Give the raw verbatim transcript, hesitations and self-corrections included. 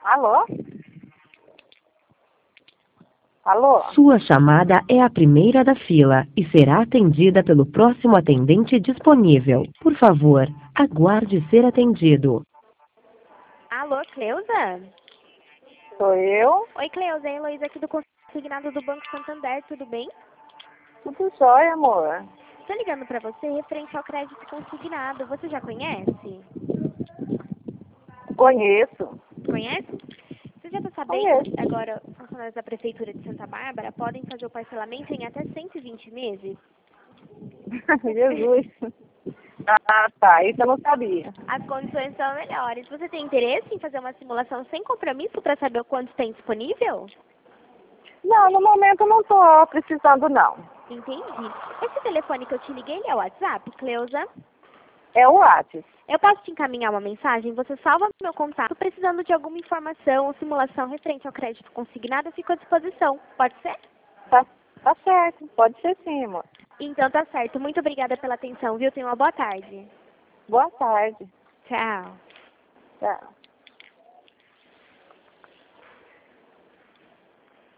Alô? Alô? Sua chamada é a primeira da fila e será atendida pelo próximo atendente disponível. Por favor, aguarde ser atendido. Alô, Cleusa? Sou eu? Oi, Cleusa, é a Heloísa aqui do Consignado do Banco Santander, tudo bem? Tudo jóia, amor. Estou ligando para você referente ao crédito consignado. Você já conhece? Conheço. Conhece? Você já está sabendo Conheço. que agora os funcionários da Prefeitura de Santa Bárbara podem fazer o parcelamento em até cento e vinte meses? Jesus. Ah, tá. Isso eu não sabia. As condições são melhores. Você tem interesse em fazer uma simulação sem compromisso para saber o quanto tem disponível? Não, no momento eu não tô precisando, não. Entendi. Esse telefone que eu te liguei, ele é o WhatsApp, Cleusa? É o Whats. Eu posso te encaminhar uma mensagem? Você salva meu contato. Precisando de alguma informação ou simulação referente ao crédito consignado, eu fico à disposição. Pode ser? Tá, tá certo. Pode ser sim, amor. Então tá certo. Muito obrigada pela atenção, viu? Tenha uma boa tarde. Boa tarde. Tchau. Tchau.